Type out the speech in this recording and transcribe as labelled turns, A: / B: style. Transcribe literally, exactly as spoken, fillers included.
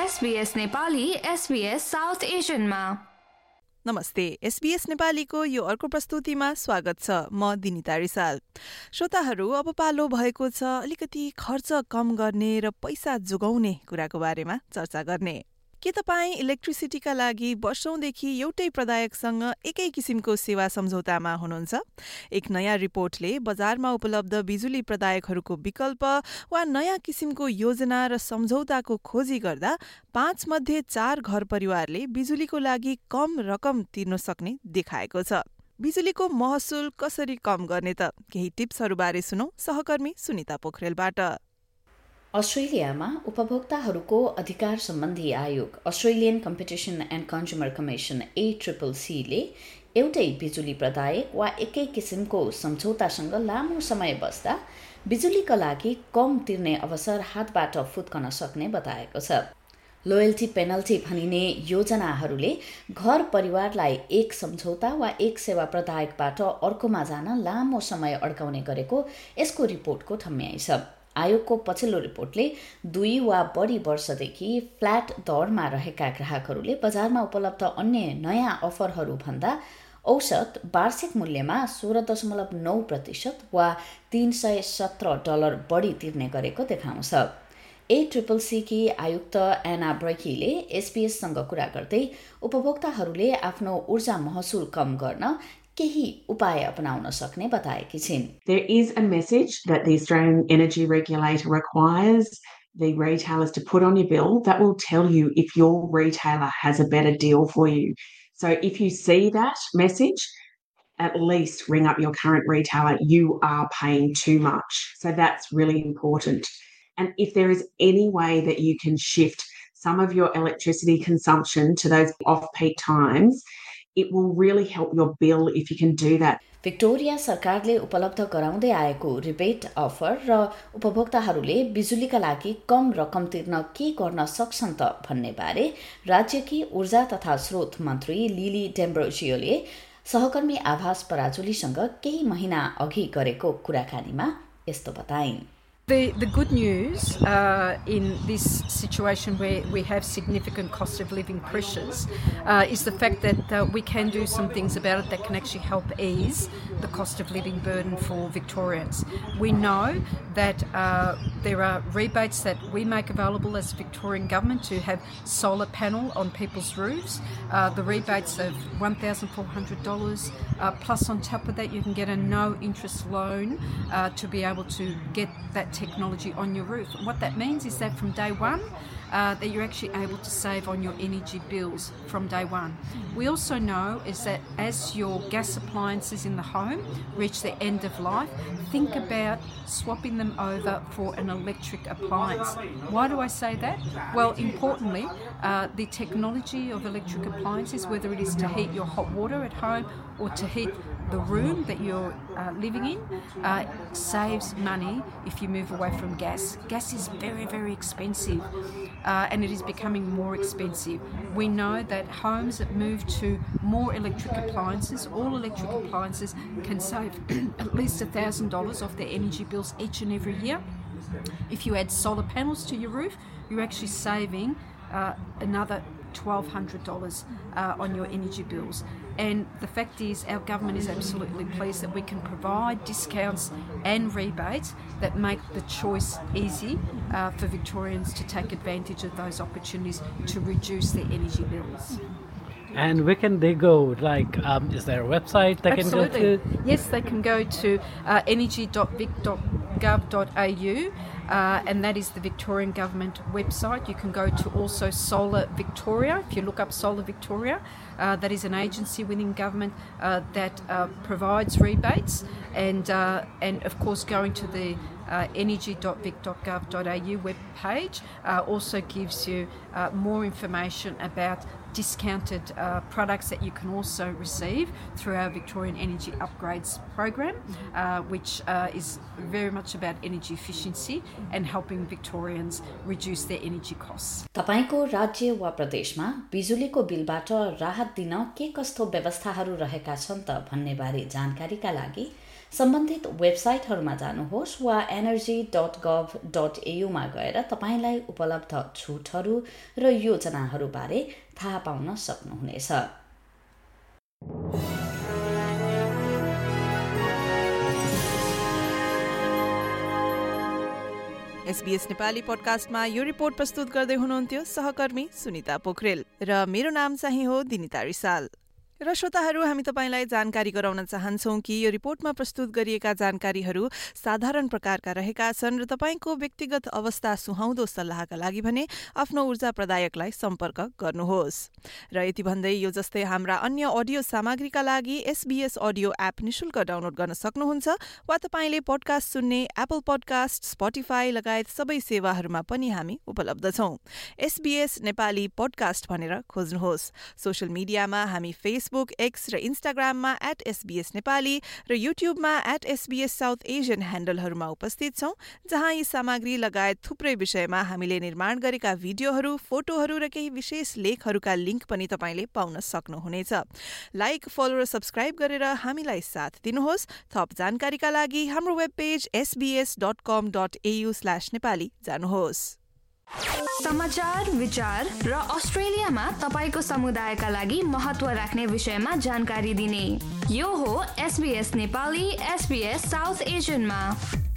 A: SBS Nepali SBS south एसियनमा।
B: नमस्ते, SBS नेपालीको यो अर्को प्रस्तुतिमा स्वागत छ। म दिनिता रिसाल। श्रोताहरू, अब पालो भएको छ अलिकति खर्च कम गर्ने र पैसा जोगाउने कुराको बारेमा चर्चा गर्ने। के तपाईँ इलेक्ट्रिसिटीका लागि वर्षौंदेखि एउटै प्रदायकसँग एकै किसिमको सेवा सम्झौतामा हुनुहुन्छ? एक नयाँ रिपोर्टले बजारमा उपलब्ध बिजुली प्रदायकहरूको विकल्प वा नयाँ किसिमको योजना र सम्झौताको खोजी गर्दा पाँच मध्ये चार घर परिवारले बिजुलीको लागि कम रकम तिर्न सक्ने देखाएको छ। बिजुलीको महसुल कसरी कम गर्ने त? केही टिप्सहरूबारे सुनौ सहकर्मी सुनिता पोखरेलबाट।
C: अस्ट्रेलियामा उपभोक्ताहरूको अधिकार सम्बन्धी आयोग Australian competition and consumer commission A triple सीले एउटै बिजुली प्रदायक वा एकै किसिमको सम्झौतासँग लामो समय बस्दा बिजुलीका लागि कम तिर्ने अवसर हातबाट फुत्कन सक्ने बताएको छ। लोयल्टी पेनल्टी भनिने योजनाहरूले घर परिवारलाई एक सम्झौता वा एक सेवा प्रदायकबाट अर्कोमा जान लामो समय अड्काउने गरेको यसको रिपोर्टको ठम्म्याइ छ। आयोगको पछिल्लो रिपोर्टले दुई वा बढी वर्षदेखि फ्ल्याट दरमा रहेका ग्राहकहरूले बजारमा उपलब्ध अन्य नयाँ अफरहरू भन्दा औसत वार्षिक मूल्यमा सोह्र दशमलव नौ प्रतिशत वा तीन सय सत्र डलर बढी तिर्ने गरेको देखाउँछ। ए ट्रिपल सी की आयुक्त एना ब्रेकीले एसपीएससँग कुरा गर्दै उपभोक्ताहरूले आफ्नो ऊर्जा महसुल कम गर्न केही उपाय अपनाउन सक्ने बताएकी छिन्।
D: There is a message that the Australian Energy Regulator requires the retailers to put on your bill that will tell you if your retailer has a better deal for you. So if you see that message, at least ring up your current retailer. You are paying too much. So that's really important. And if there is any way that you can shift some of your electricity consumption to those off-peak times, it will really help your bill if you can do that.
C: Victoria सरकारले उपलब्ध गराउँदै आएको rebate offer र उपभोक्ताहरूले बिजुलीका लागि कम रकम तिर्न के गर्न सक्छन् त भन्ने बारे राज्यकी ऊर्जा तथा स्रोत मन्त्री लिली डेम्ब्रोजियोले सहकर्मी आभास पराजुलीसँग केही महिना अघि गरेको कुराकानीमा यस्तो बताइन्।
E: The, the good news uh, in this situation where we have significant cost of living pressures uh, is the fact that uh, we can do some things about it that can actually help ease the cost of living burden for Victorians. We know that uh, there are rebates that we make available as Victorian government to have solar panel on people's roofs. Uh, the rebates of one thousand four hundred dollars uh, plus on top of that you can get a no interest loan uh, to be able to get that technology on your roof. And what that means is that from day one uh, that you're actually able to save on your energy bills from day one. We also know is that as your gas appliances in the home reach the end of life, think about swapping them over for an electric appliance. Why do I say that? Well, importantly, uh, the technology of electric appliances, whether it is to heat your hot water at home or to heat the room that you're uh, living in, uh, saves money if you move away from gas. Gas is very, very expensive uh, and it is becoming more expensive. We know that homes that move to more electric appliances, all electric appliances can save at least one thousand dollars off their energy bills each and every year. If you add solar panels to your roof, you're actually saving uh, another twelve hundred dollars uh, on your energy bills. And the fact is our government is absolutely pleased that we can provide discounts and rebates that make the choice easy uh, for Victorians to take advantage of those opportunities to reduce their energy bills.
F: And where can they go? Like, um, is there a website they
E: Absolutely.
F: can go to?
E: Yes, they can go to uh, energy dot vic dot gov dot a u uh, and that is the Victorian Government website. You can go to also Solar Victoria. If you look up Solar Victoria, uh, that is an agency within government uh, that uh, provides rebates, and uh, and of course going to the Uh, energy dot vic dot gov dot a u web page uh, also gives you uh, more information about discounted uh, products that you can also receive through our Victorian Energy Upgrades program, uh, which uh, is very much about energy efficiency and helping Victorians reduce their energy costs.
C: तपाईको राज्य वा प्रदेशमा बिजुलीको बिलबाट राहत दिन के कस्तो व्यवस्थाहरू रहेका छन् त भन्ने बारे जानकारीका लागि सम्बन्धित वेबसाइटहरूमा जानुहोस् वा एनर्जी डट गभ डट एयूमा गएर तपाईँलाई उपलब्ध छुटहरू र योजनाहरूबारे थाहा पाउन सक्नुहुनेछ।
B: एसबीएस नेपाली पोडकास्टमा यो रिपोर्ट प्रस्तुत गर्दै हुनुहुन्थ्यो सहकर्मी सुनिता पोखरेल र मेरो नाम चाहिँ हो दिनिता रिसाल। र श्रोताहरू, हामी तपाईंलाई जानकारी गराउन चाहन्छौं कि यो रिपोर्टमा प्रस्तुत गरिएका जानकारीहरू साधारण प्रकारका रहेका छन् र तपाईंको व्यक्तिगत अवस्था सुहाउँदो सल्लाहका लागि भने आफ्नो ऊर्जा प्रदायकलाई सम्पर्क गर्नुहोस्। र यति भन्दै यो जस्तै हाम्रा अन्य अडियो सामग्रीका लागि एसबीएस अडियो एप निशुल्क डाउनलोड गर्न सक्नुहुन्छ वा तपाईंले पोडकास्ट सुन्ने एप्पल पोडकास्ट, स्पोटिफाई लगायत सबै सेवाहरूमा पनि हामी उपलब्ध छौं। एसबीएस नेपाली पोडकास्ट भनेर खोज्नुहोस्। सोशल मिडियामा हामी फेस फेसबुक, एक्स र इन्स्टाग्राममा एट एसबीएस नेपाली र युट्युबमा एट एसबीएस साउथ एसियन ह्यान्डलहरूमा उपस्थित छौं, जहाँ यी सामग्री लगायत थुप्रै विषयमा हामीले निर्माण गरेका भिडियोहरू, फोटोहरू र केही विशेष लेखहरूका लिंक पनि तपाईंले पाउन सक्नुहुनेछ। लाइक, फलो र सब्स्क्राइब गरेर हामीलाई साथ दिनुहोस्। थप जानकारीका लागि हाम्रो web page SBS dot com dot AU slash Nepali जानुहोस्।
A: समाचार, विचार र अस्ट्रेलियामा तपाईको समुदायका लागि महत्व राख्ने विषयमा जानकारी दिने यो हो एसबीएस नेपाली एसबीएस साउथ एसियनमा।